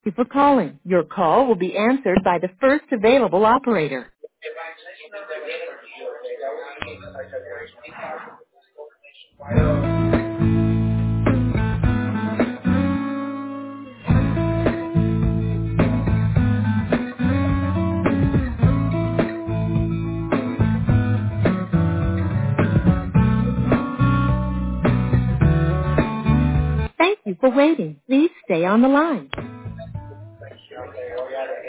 Thank you for calling. Your call will be answered by the first available operator. Thank you for waiting. Please stay on the line.